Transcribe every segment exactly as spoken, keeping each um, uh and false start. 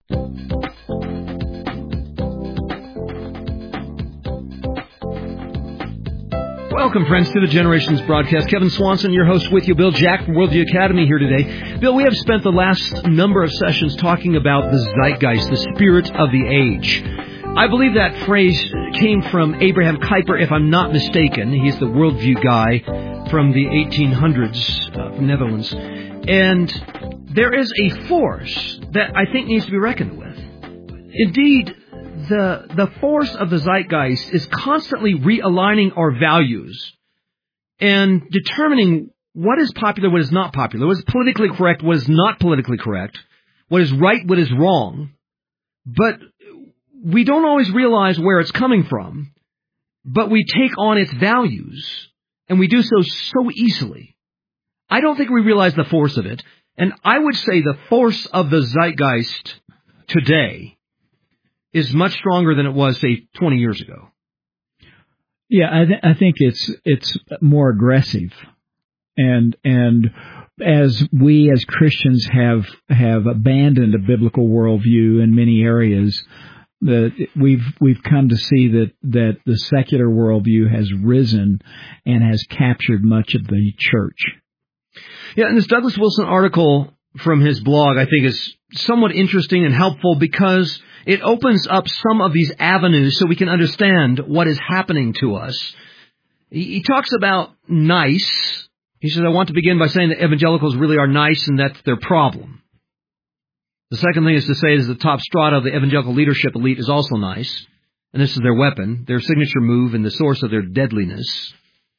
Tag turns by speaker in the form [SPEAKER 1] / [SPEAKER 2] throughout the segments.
[SPEAKER 1] Welcome, friends, to the Generations broadcast. Kevin Swanson, your host, with you. Bill Jack from Worldview Academy here today. Bill, we have spent the last number of sessions talking about the zeitgeist, the spirit of the age. I believe that phrase came from Abraham Kuyper, if I'm not mistaken. He's the Worldview guy from the eighteen hundreds uh, from Netherlands. And there is a force that I think needs to be reckoned with. Indeed, The the force of the zeitgeist is constantly realigning our values and determining what is popular, what is not popular, what is politically correct, what is not politically correct, what is right, what is wrong. But we don't always realize where it's coming from, but we take on its values, and we do so so easily. I don't think we realize the force of it, and I would say the force of the zeitgeist today is much stronger than it was, say, twenty years ago.
[SPEAKER 2] Yeah, I, th- I think it's it's more aggressive, and and as we as Christians have have abandoned a biblical worldview in many areas, that we've we've come to see that that the secular worldview has risen and has captured much of the church.
[SPEAKER 1] Yeah, and this Douglas Wilson article from his blog, I think, is somewhat interesting and helpful because it opens up some of these avenues so we can understand what is happening to us. He, he talks about nice. He says, I want to begin by saying that evangelicals really are nice and that's their problem. The second thing is to say is the top strata of the evangelical leadership elite is also nice. And this is their weapon, their signature move, and the source of their deadliness.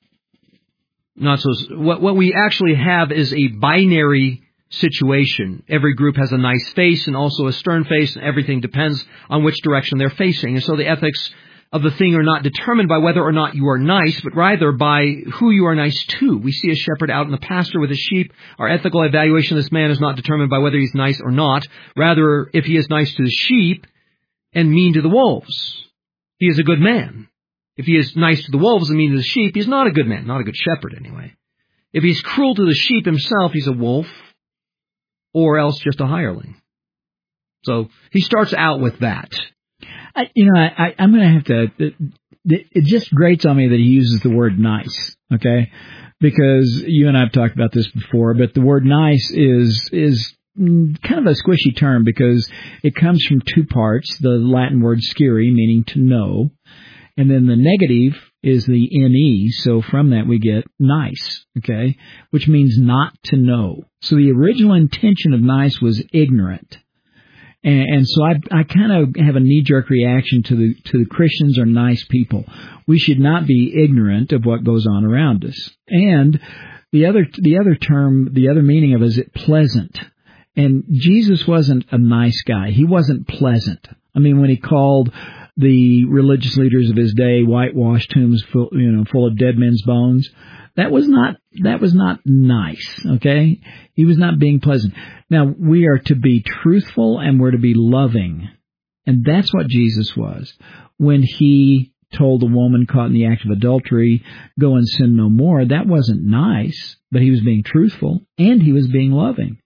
[SPEAKER 1] Not so. What, what we actually have is a binary situation. Every group has a nice face and also a stern face, and everything depends on which direction they're facing. And so the ethics of the thing are not determined by whether or not you are nice, but rather by who you are nice to. We see a shepherd out in the pasture with his sheep. Our ethical evaluation of this man is not determined by whether he's nice or not. Rather, if he is nice to the sheep and mean to the wolves, he is a good man. If he is nice to the wolves and mean to the sheep, he's not a good man, not a good shepherd anyway. If he's cruel to the sheep himself, he's a wolf, or else just a hireling. So he starts out with that.
[SPEAKER 2] I, you know, I, I, I'm going to have to, it, it just grates on me that he uses the word nice, okay? Because you and I have talked about this before, but the word nice is is kind of a squishy term because it comes from two parts, the Latin word scire, meaning to know, and then the negative is the ne, so from that we get nice, okay, which means not to know. So the original intention of nice was ignorant. And, and so I, I kind of have a knee-jerk reaction to the to the Christians are nice people. We should not be ignorant of what goes on around us. And the other the other term, the other meaning of it is it pleasant. And Jesus wasn't a nice guy. He wasn't pleasant. I mean, when he called the religious leaders of his day whitewashed tombs full, you know, full of dead men's bones, that was not that was not nice, okay? He was not being pleasant. Now, we are to be truthful and we're to be loving. And that's what Jesus was. When he told the woman caught in the act of adultery, go and sin no more, that wasn't nice, but he was being truthful and he was being loving.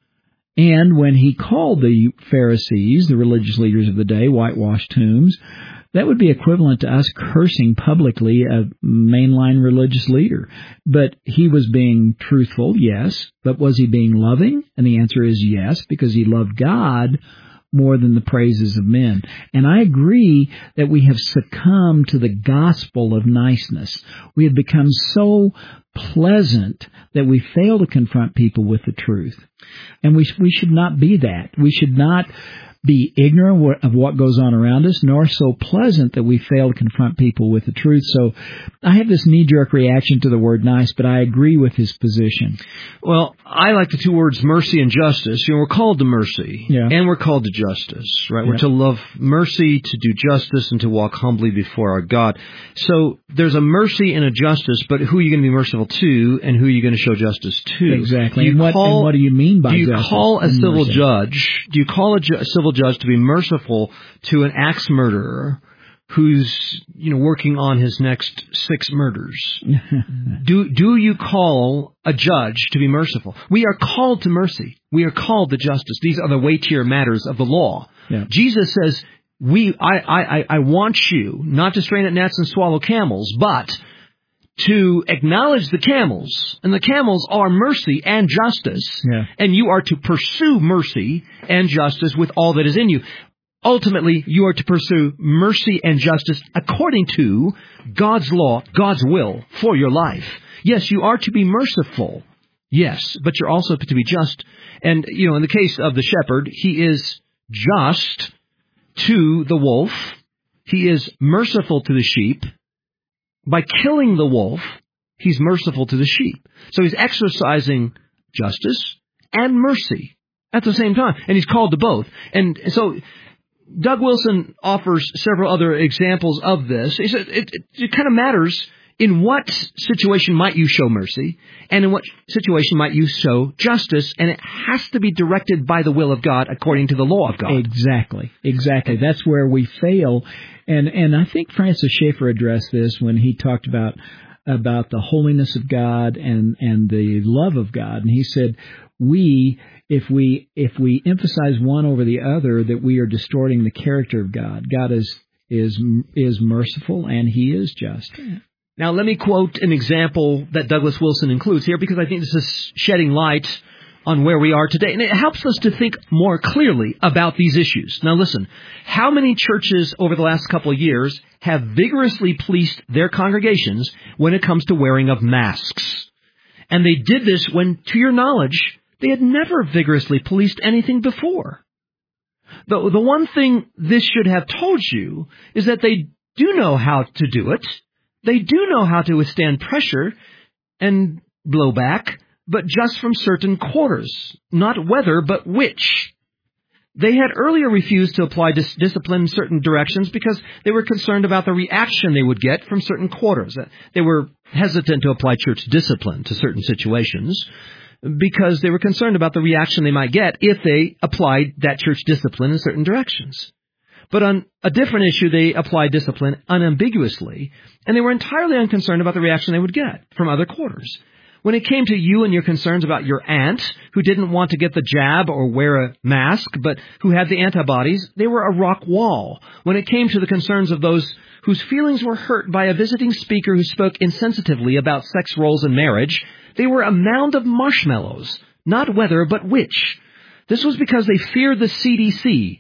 [SPEAKER 2] And when he called the Pharisees, the religious leaders of the day, whitewashed tombs, that would be equivalent to us cursing publicly a mainline religious leader. But he was being truthful, yes. But was he being loving? And the answer is yes, because he loved God more than the praises of men. And I agree that we have succumbed to the gospel of niceness. We have become so pleasant that we fail to confront people with the truth. And we we should not be that. We should not be ignorant of what goes on around us, nor so pleasant that we fail to confront people with the truth. So I have this knee-jerk reaction to the word nice, but I agree with his position.
[SPEAKER 1] Well, I like the two words mercy and justice. You know, we're called to mercy,
[SPEAKER 2] yeah.
[SPEAKER 1] and we're called to justice, right?
[SPEAKER 2] Yeah.
[SPEAKER 1] We're to love mercy, to do justice, and to walk humbly before our God. So there's a mercy and a justice, but who are you going to be merciful to, and who are you going to show justice to?
[SPEAKER 2] Exactly.
[SPEAKER 1] Do you
[SPEAKER 2] and, what,
[SPEAKER 1] call,
[SPEAKER 2] and what do you mean by
[SPEAKER 1] do you
[SPEAKER 2] justice?
[SPEAKER 1] call a civil
[SPEAKER 2] mercy?
[SPEAKER 1] judge? Do you call a, ju- a civil judge to be merciful to an axe murderer who's, you know, working on his next six murders. do do you call a judge to be merciful? We are called to mercy. We are called to justice. These are the weightier matters of the law.
[SPEAKER 2] Yeah.
[SPEAKER 1] Jesus says, "We, I, I, I want you not to strain at gnats and swallow camels, but to acknowledge the camels, and the camels are mercy and justice,
[SPEAKER 2] Yeah.
[SPEAKER 1] and you are to pursue mercy and justice with all that is in you." Ultimately, you are to pursue mercy and justice according to God's law, God's will for your life. Yes, you are to be merciful. Yes, but you're also to be just. And, you know, in the case of the shepherd, he is just to the wolf. He is merciful to the sheep. By killing the wolf, he's merciful to the sheep. So he's exercising justice and mercy at the same time. And he's called to both. And so Doug Wilson offers several other examples of this. He said it, it, it kind of matters in what situation might you show mercy and in what situation might you show justice, and it has to be directed by the will of God according to the law of God.
[SPEAKER 2] Exactly. Exactly. That's where we fail. And and I think Francis Schaeffer addressed this when he talked about about the holiness of God and, and the love of God. And he said, we, if we if we emphasize one over the other, that we are distorting the character of God. God is is is merciful and he is just.
[SPEAKER 1] Now, let me quote an example that Douglas Wilson includes here, because I think this is shedding light on where we are today. And it helps us to think more clearly about these issues. Now, listen, how many churches over the last couple of years have vigorously policed their congregations when it comes to wearing of masks? And they did this when, to your knowledge, they had never vigorously policed anything before. The, the one thing this should have told you is that they do know how to do it. They do know how to withstand pressure and blowback, but just from certain quarters, not whether, but which. They had earlier refused to apply dis- discipline in certain directions because they were concerned about the reaction they would get from certain quarters. They were hesitant to apply church discipline to certain situations because they were concerned about the reaction they might get if they applied that church discipline in certain directions. But on a different issue, they applied discipline unambiguously, and they were entirely unconcerned about the reaction they would get from other quarters. When it came to you and your concerns about your aunt, who didn't want to get the jab or wear a mask, but who had the antibodies, they were a rock wall. When it came to the concerns of those whose feelings were hurt by a visiting speaker who spoke insensitively about sex roles and marriage, they were a mound of marshmallows, not whether, but which. This was because they feared the C D C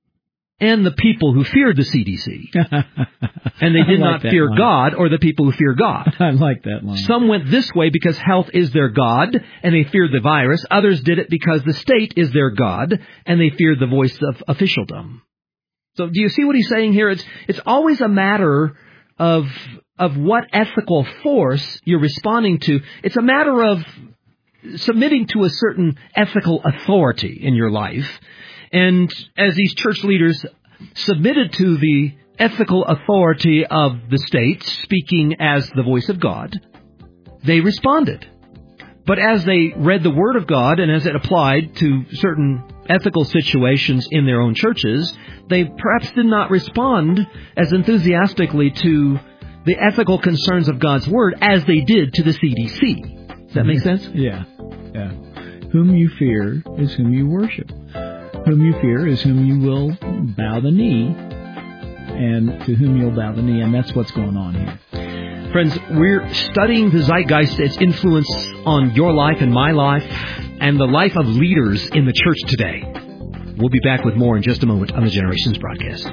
[SPEAKER 1] and the people who feared the C D C. And they did like not fear line. God or the people who fear God.
[SPEAKER 2] I like that line.
[SPEAKER 1] Some went this way because health is their God, and they feared the virus. Others did it because the state is their God, and they feared the voice of officialdom. So do you see what he's saying here? It's it's always a matter of of what ethical force you're responding to. It's a matter of submitting to a certain ethical authority in your life. And as these church leaders submitted to the ethical authority of the state, speaking as the voice of God, they responded. But as they read the Word of God and as it applied to certain ethical situations in their own churches, they perhaps did not respond as enthusiastically to the ethical concerns of God's Word as they did to the C D C. Does that make sense?
[SPEAKER 2] Yeah. Yeah. Whom you fear is whom you worship. Whom you fear is whom you will bow the knee, and to whom you'll bow the knee, and that's what's going on here.
[SPEAKER 1] Friends, we're studying the zeitgeist, its influence on your life and my life, and the life of leaders in the church today. We'll be back with more in just a moment on the Generations broadcast.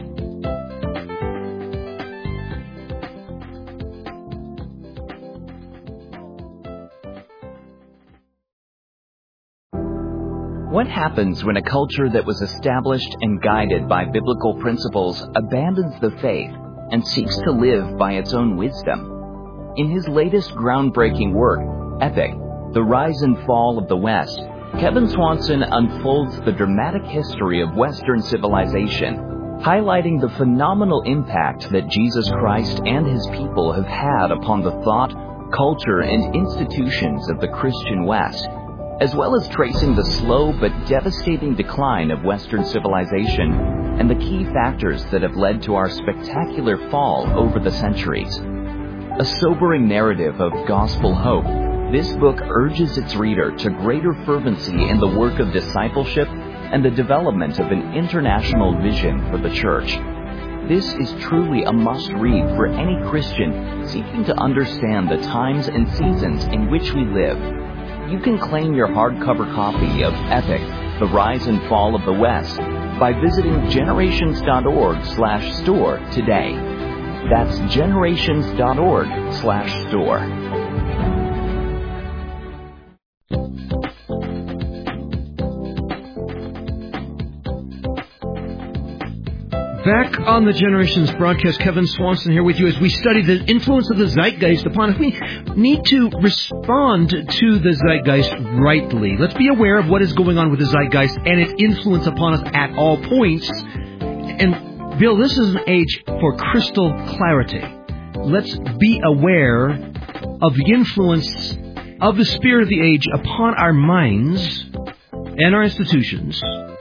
[SPEAKER 3] What happens when a culture that was established and guided by biblical principles abandons the faith and seeks to live by its own wisdom? In his latest groundbreaking work, Epic, The Rise and Fall of the West, Kevin Swanson unfolds the dramatic history of Western civilization, highlighting the phenomenal impact that Jesus Christ and his people have had upon the thought, culture, and institutions of the Christian West. as well as tracing the slow but devastating decline of Western civilization and the key factors that have led to our spectacular fall over the centuries. A sobering narrative of gospel hope, this book urges its reader to greater fervency in the work of discipleship and the development of an international vision for the church. This is truly a must-read for any Christian seeking to understand the times and seasons in which we live. You can claim your hardcover copy of Epic, The Rise and Fall of the West by visiting generations dot org slash store today. That's generations dot org slash store.
[SPEAKER 1] Back on the Generations broadcast, Kevin Swanson here with you as we study the influence of the zeitgeist upon us. We need to respond to the zeitgeist rightly. Let's be aware of what is going on with the zeitgeist and its influence upon us at all points. And, Bill, this is an age for crystal clarity. Let's be aware of the influence of the spirit of the age upon our minds and our institutions.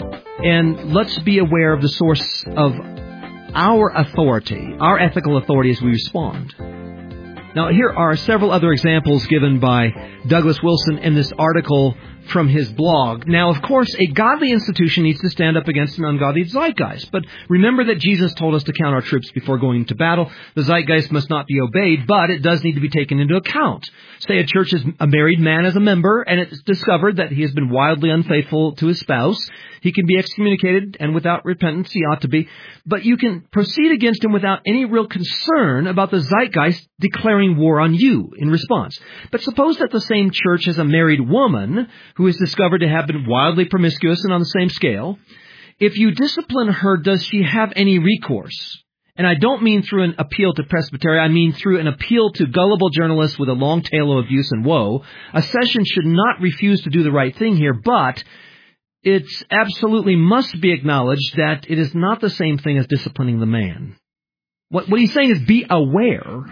[SPEAKER 1] And let's be aware of the source of our authority, our ethical authority as we respond. Now, here are several other examples given by Douglas Wilson in this article from his blog. Now, of course, a godly institution needs to stand up against an ungodly zeitgeist. But remember that Jesus told us to count our troops before going to battle. The zeitgeist must not be obeyed, but it does need to be taken into account. Say a church is a married man as a member, and it's discovered that he has been wildly unfaithful to his spouse. He can be excommunicated, and without repentance he ought to be. But you can proceed against him without any real concern about the zeitgeist declaring war on you in response. But suppose that the same church has a married woman who is discovered to have been wildly promiscuous and on the same scale. If you discipline her, does she have any recourse? And I don't mean through an appeal to Presbytery. I mean through an appeal to gullible journalists with a long tail of abuse and woe. A session should not refuse to do the right thing here, but it absolutely must be acknowledged that it is not the same thing as disciplining the man. What, what he's saying is be aware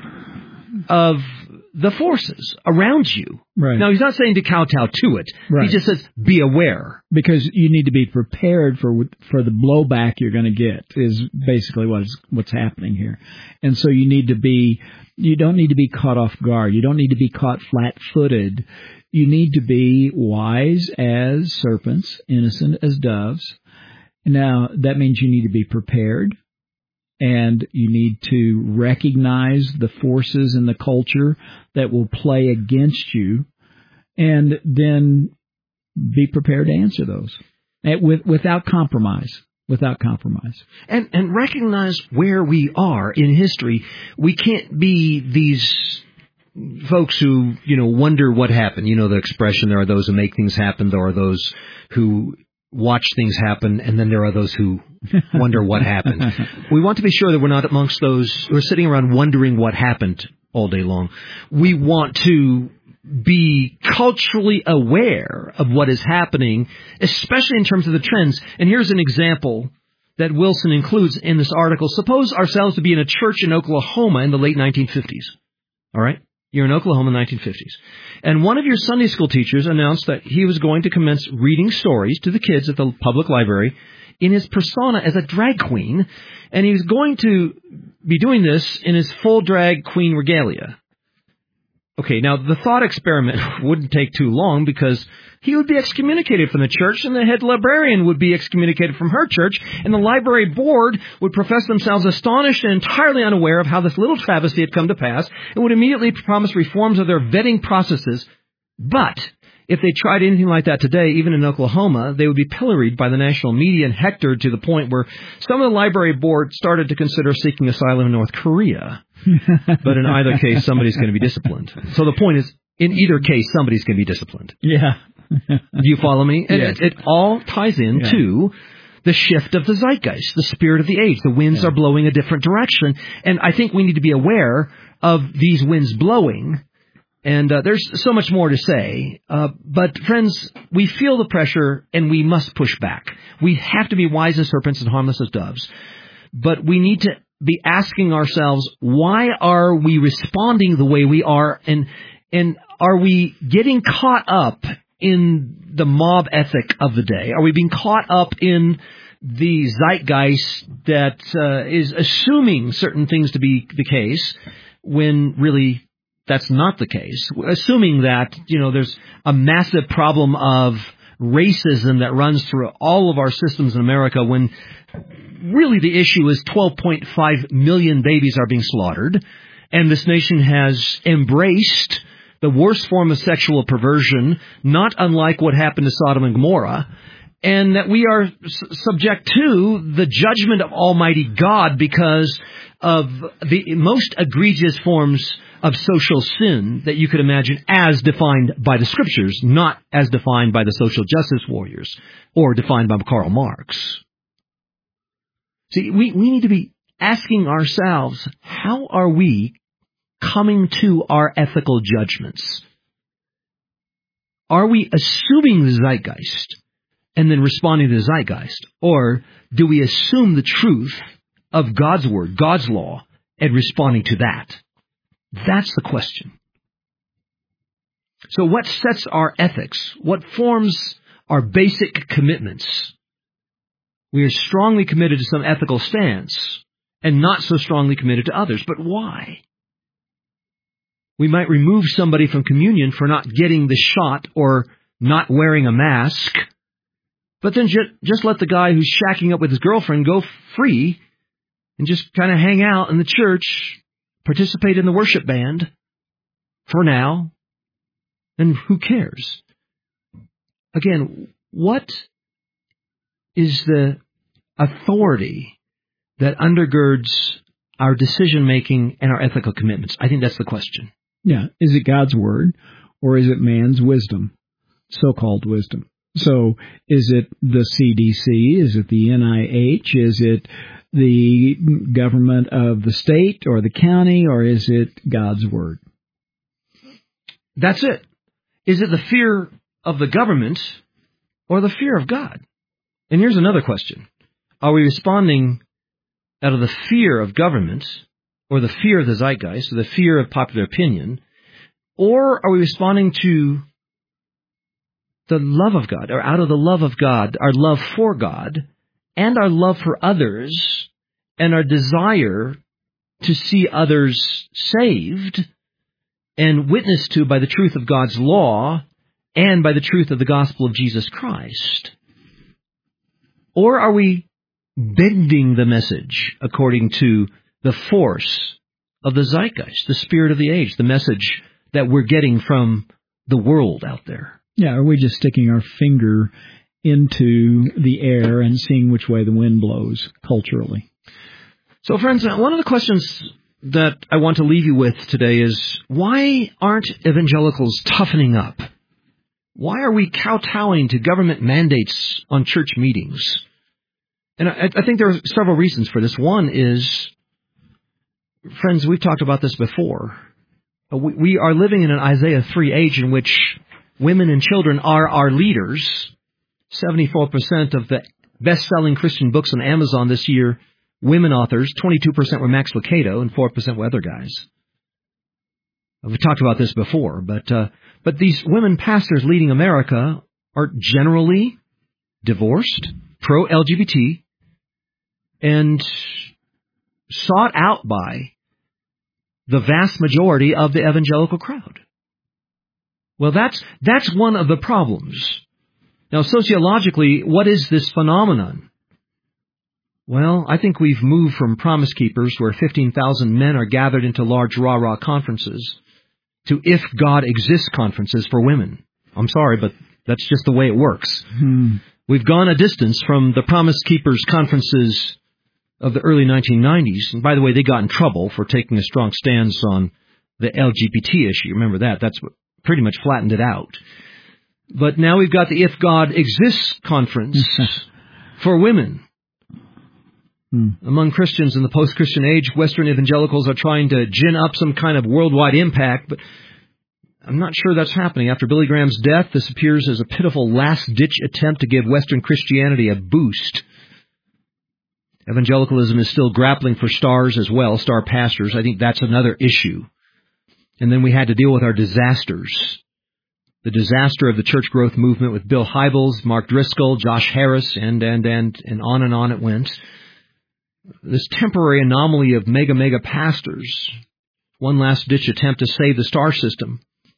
[SPEAKER 1] of the forces around you.
[SPEAKER 2] Right.
[SPEAKER 1] Now, he's not saying to kowtow to it.
[SPEAKER 2] Right.
[SPEAKER 1] He just says be aware.
[SPEAKER 2] Because you need to be prepared for for the blowback you're going to get is basically what's, what's happening here. And so you need to be, you don't need to be caught off guard. You don't need to be caught flat-footed. You need to be wise as serpents, innocent as doves. Now, that means you need to be prepared, and you need to recognize the forces in the culture that will play against you, and then be prepared to answer those with, without compromise. Without compromise.
[SPEAKER 1] And, and recognize where we are in history. We can't be these folks who, you know, wonder what happened. You know the expression, there are those who make things happen, there are those who watch things happen, and then there are those who wonder what happened. We want to be sure that we're not amongst those who are sitting around wondering what happened all day long. We want to be culturally aware of what is happening, especially in terms of the trends. And here's an example that Wilson includes in this article. Suppose ourselves to be in a church in Oklahoma in the late nineteen fifties. All right? You're in Oklahoma in the nineteen fifties. And one of your Sunday school teachers announced that he was going to commence reading stories to the kids at the public library in his persona as a drag queen. And he was going to be doing this in his full drag queen regalia. Okay, now the thought experiment wouldn't take too long because he would be excommunicated from the church and the head librarian would be excommunicated from her church and the library board would profess themselves astonished and entirely unaware of how this little travesty had come to pass and would immediately promise reforms of their vetting processes. But if they tried anything like that today, even in Oklahoma, they would be pilloried by the national media and hectored to the point where some of the library board started to consider seeking asylum in North Korea. But in either case, somebody's going to be disciplined. So the point is, in either case, somebody's going to be disciplined.
[SPEAKER 2] Yeah.
[SPEAKER 1] Do you follow me? And
[SPEAKER 2] Yes.
[SPEAKER 1] it, it all ties into yeah. the shift of the zeitgeist, the spirit of the age. The winds yeah. are blowing a different direction. And I think we need to be aware of these winds blowing. And uh, there's so much more to say. Uh, but, friends, we feel the pressure, and we must push back. We have to be wise as serpents and harmless as doves. But we need to be asking ourselves, why are we responding the way we are? And and are we getting caught up in the mob ethic of the day? Are we being caught up in the zeitgeist that uh, is assuming certain things to be the case when really that's not the case? Assuming that, you know, there's a massive problem of racism that runs through all of our systems in America when really the issue is twelve point five million babies are being slaughtered, and this nation has embraced the worst form of sexual perversion, not unlike what happened to Sodom and Gomorrah, and that we are s- subject to the judgment of Almighty God because of the most egregious forms of social sin that you could imagine as defined by the Scriptures, not as defined by the social justice warriors or defined by Karl Marx. See, we, we need to be asking ourselves, how are we coming to our ethical judgments? Are we assuming the zeitgeist and then responding to the zeitgeist? Or do we assume the truth of God's Word, God's law, and responding to that? That's the question. So what sets our ethics? What forms our basic commitments? We are strongly committed to some ethical stance and not so strongly committed to others. But why? We might remove somebody from communion for not getting the shot or not wearing a mask, but then ju- just let the guy who's shacking up with his girlfriend go free and just kind of hang out in the church, participate in the worship band for now, and who cares? Again, what is the authority that undergirds our decision-making and our ethical commitments? I think that's the question.
[SPEAKER 2] Yeah. Is it God's Word or is it man's wisdom, so-called wisdom? So is it the C D C? Is it the N I H? Is it the government of the state or the county, or is it God's Word?
[SPEAKER 1] That's it. Is it the fear of the government or the fear of God? And here's another question. Are we responding out of the fear of government or the fear of the zeitgeist or the fear of popular opinion, or are we responding to the love of God, or out of the love of God, our love for God, and our love for others, and our desire to see others saved and witnessed to by the truth of God's law and by the truth of the gospel of Jesus Christ? Or are we bending the message according to the force of the zeitgeist, the spirit of the age, the message that we're getting from the world out there?
[SPEAKER 2] Yeah, are we just sticking our finger into the air and seeing which way the wind blows culturally?
[SPEAKER 1] So, friends, one of the questions that I want to leave you with today is, why aren't evangelicals toughening up? Why are we kowtowing to government mandates on church meetings? And I, I think there are several reasons for this. One is, friends, we've talked about this before. We, we are living in an Isaiah three age in which women and children are our leaders. seventy-four percent of the best-selling Christian books on Amazon this year, women authors. twenty-two percent were Max Lucado and four percent were other guys. We've talked about this before, but uh, but these women pastors leading America are generally divorced, pro-L G B T, and sought out by the vast majority of the evangelical crowd. Well, that's that's one of the problems. Now, sociologically, what is this phenomenon? Well, I think we've moved from Promise Keepers, where fifteen thousand men are gathered into large rah-rah conferences, to If God Exists conferences for women. I'm sorry, but that's just the way it works.
[SPEAKER 2] Hmm.
[SPEAKER 1] We've gone a distance from the Promise Keepers conferences of the early nineteen nineties. And by the way, they got in trouble for taking a strong stance on the L G B T issue. Remember that. That's what pretty much flattened it out. But now we've got the If God Exists conference for women.
[SPEAKER 2] Hmm.
[SPEAKER 1] Among Christians in the post-Christian age, Western evangelicals are trying to gin up some kind of worldwide impact, but I'm not sure that's happening. After Billy Graham's death, this appears as a pitiful last-ditch attempt to give Western Christianity a boost. Evangelicalism is still grappling for stars as well, star pastors. I think that's another issue. And then we had to deal with our disasters. the disaster of the church growth movement with Bill Hybels, Mark Driscoll, Josh Harris, and, and, and, and on and on it went. This temporary anomaly of mega, mega pastors, one last-ditch attempt to save the star system.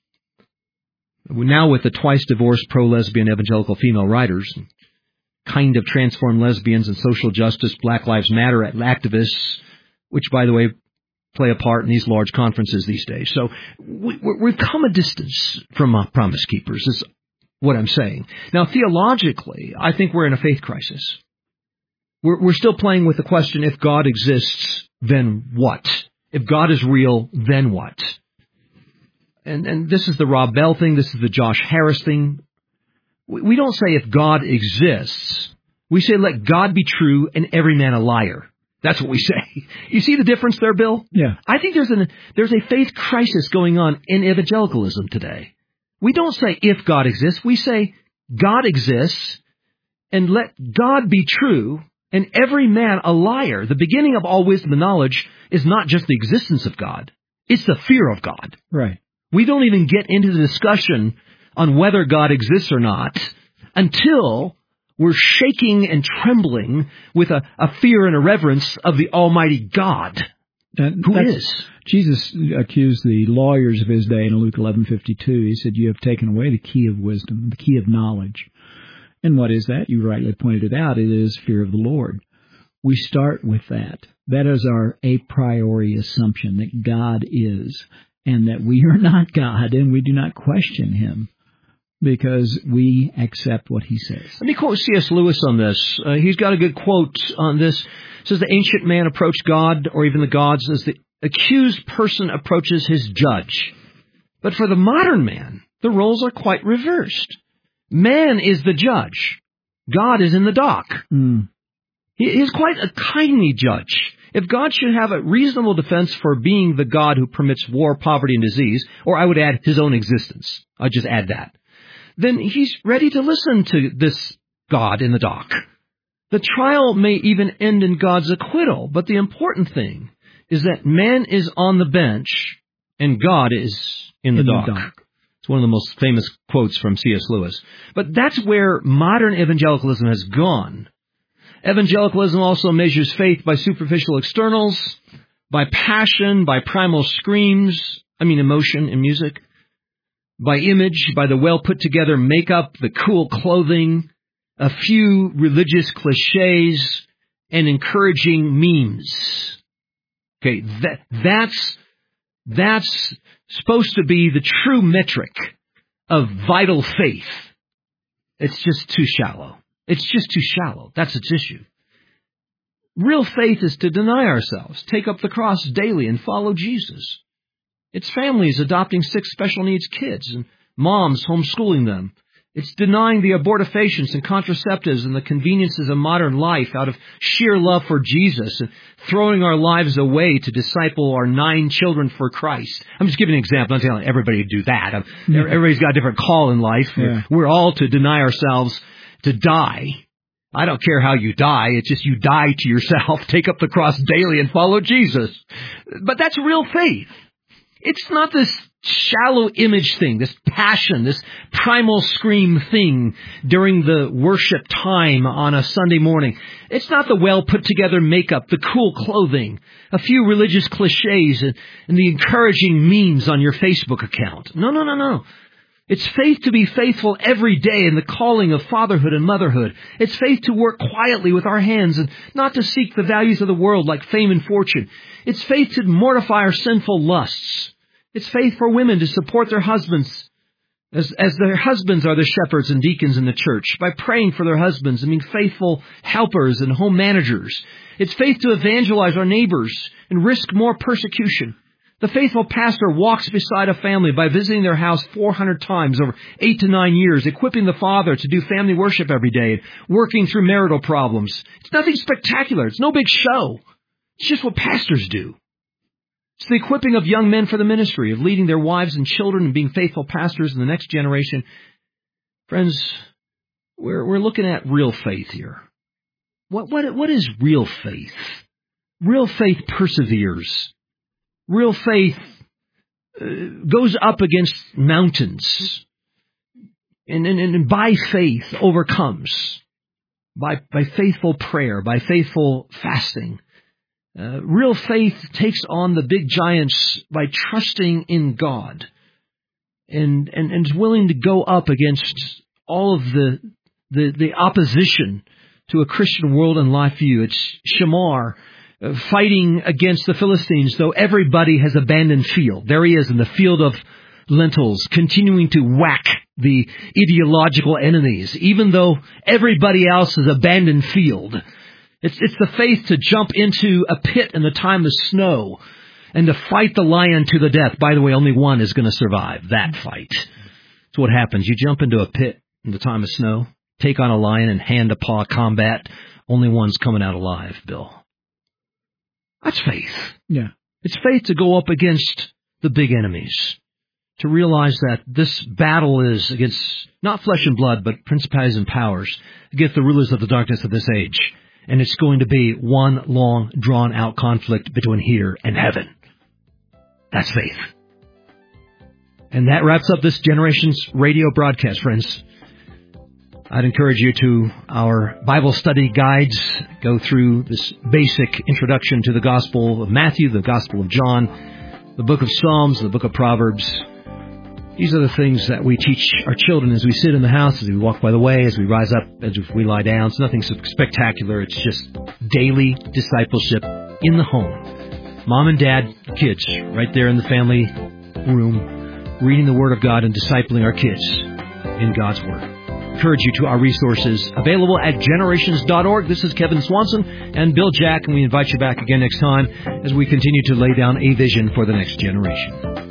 [SPEAKER 1] Now with the twice-divorced pro-lesbian evangelical female writers, kind of transformed lesbians and social justice, Black Lives Matter activists, which, by the way, play a part in these large conferences these days. So we, we've come a distance from uh, Promise Keepers, is what I'm saying. Now, theologically, I think we're in a faith crisis. We're, we're still playing with the question, if God exists, then what? If God is real, then what? And, and this is the Rob Bell thing. This is the Josh Harris thing. We, we don't say if God exists. We say let God be true and every man a liar. That's what we say. You see the difference there, Bill?
[SPEAKER 2] Yeah.
[SPEAKER 1] I think there's an there's a faith crisis going on in evangelicalism today. We don't say if God exists. We say God exists and let God be true and every man a liar. The beginning of all wisdom and knowledge is not just the existence of God. It's the fear of God.
[SPEAKER 2] Right.
[SPEAKER 1] We don't even get into the discussion on whether God exists or not until we're shaking and trembling with a, a fear and a reverence of the Almighty God,
[SPEAKER 2] and
[SPEAKER 1] who is.
[SPEAKER 2] Jesus accused the lawyers of his day in Luke eleven fifty-two. He said, "You have taken away the key of wisdom, the key of knowledge." And what is that? You rightly pointed it out. It is fear of the Lord. We start with that. That is our a priori assumption that God is, and that we are not God, and we do not question him, because we accept what he says.
[SPEAKER 1] Let me quote C S Lewis on this. Uh, he's got a good quote on this. It says, the ancient man approached God, or even the gods, as the accused person approaches his judge. But for the modern man, the roles are quite reversed. Man is the judge. God is in the dock.
[SPEAKER 2] Mm.
[SPEAKER 1] He is quite a kindly judge. If God should have a reasonable defense for being the God who permits war, poverty, and disease, or I would add his own existence, I'd just add that, then he's ready to listen to this God in the dock. The trial may even end in God's acquittal, but the important thing is that man is on the bench and God is in the,
[SPEAKER 2] in
[SPEAKER 1] dock.
[SPEAKER 2] the dock.
[SPEAKER 1] It's one of the most famous quotes from C S Lewis. But that's where modern evangelicalism has gone. Evangelicalism also measures faith by superficial externals, by passion, by primal screams, I mean emotion in music, by image, by the well-put-together makeup, the cool clothing, a few religious cliches, and encouraging memes. Okay, that, that's, that's supposed to be the true metric of vital faith. It's just too shallow. It's just too shallow. That's its issue. Real faith is to deny ourselves, take up the cross daily, and follow Jesus. It's families adopting six special needs kids and moms homeschooling them. It's denying the abortifacients and contraceptives and the conveniences of modern life out of sheer love for Jesus and throwing our lives away to disciple our nine children for Christ. I'm just giving an example. I'm not telling everybody to do that. Everybody's got a different call in life.
[SPEAKER 2] Yeah.
[SPEAKER 1] We're all to deny ourselves, to die. I don't care how you die. It's just you die to yourself, take up the cross daily, and follow Jesus. But that's real faith. It's not this shallow image thing, this passion, this primal scream thing during the worship time on a Sunday morning. It's not the well-put-together makeup, the cool clothing, a few religious cliches, and, and the encouraging memes on your Facebook account. No, no, no, no. It's faith to be faithful every day in the calling of fatherhood and motherhood. It's faith to work quietly with our hands and not to seek the values of the world like fame and fortune. It's faith to mortify our sinful lusts. It's faith for women to support their husbands as, as their husbands are the shepherds and deacons in the church, by praying for their husbands and being faithful helpers and home managers. It's faith to evangelize our neighbors and risk more persecution. The faithful pastor walks beside a family by visiting their house four hundred times over eight to nine years, equipping the father to do family worship every day, working through marital problems. It's nothing spectacular. It's no big show. It's just what pastors do. It's the equipping of young men for the ministry, of leading their wives and children and being faithful pastors in the next generation. Friends, we're, we're looking at real faith here. What, what, what is real faith? Real faith perseveres. Real faith uh, goes up against mountains. and, and, and by faith overcomes, by, by faithful prayer, by faithful fasting. Uh, real faith takes on the big giants by trusting in God and, and, and is willing to go up against all of the, the, the opposition to a Christian world and life view. It's Shamar uh, fighting against the Philistines, though everybody has abandoned field. There he is in the field of lentils, continuing to whack the ideological enemies, even though everybody else has abandoned field. It's, it's the faith to jump into a pit in the time of snow and to fight the lion to the death. By the way, only one is going to survive that fight. That's what happens. You jump into a pit in the time of snow, take on a lion in hand-to-paw combat. Only one's coming out alive, Bill. That's faith.
[SPEAKER 2] Yeah.
[SPEAKER 1] It's faith to go up against the big enemies, to realize that this battle is against not flesh and blood, but principalities and powers, against the rulers of the darkness of this age. And it's going to be one long, drawn-out conflict between here and heaven. That's faith. And that wraps up this generation's radio broadcast, friends. I'd encourage you to our Bible study guides. Go through this basic introduction to the Gospel of Matthew, the Gospel of John, the book of Psalms, the book of Proverbs. These are the things that we teach our children as we sit in the house, as we walk by the way, as we rise up, as we lie down. It's nothing spectacular. It's just daily discipleship in the home. Mom and dad, kids, right there in the family room, reading the Word of God and discipling our kids in God's Word. Encourage you to our resources available at generations dot org. This is Kevin Swanson and Bill Jack, and we invite you back again next time as we continue to lay down a vision for the next generation.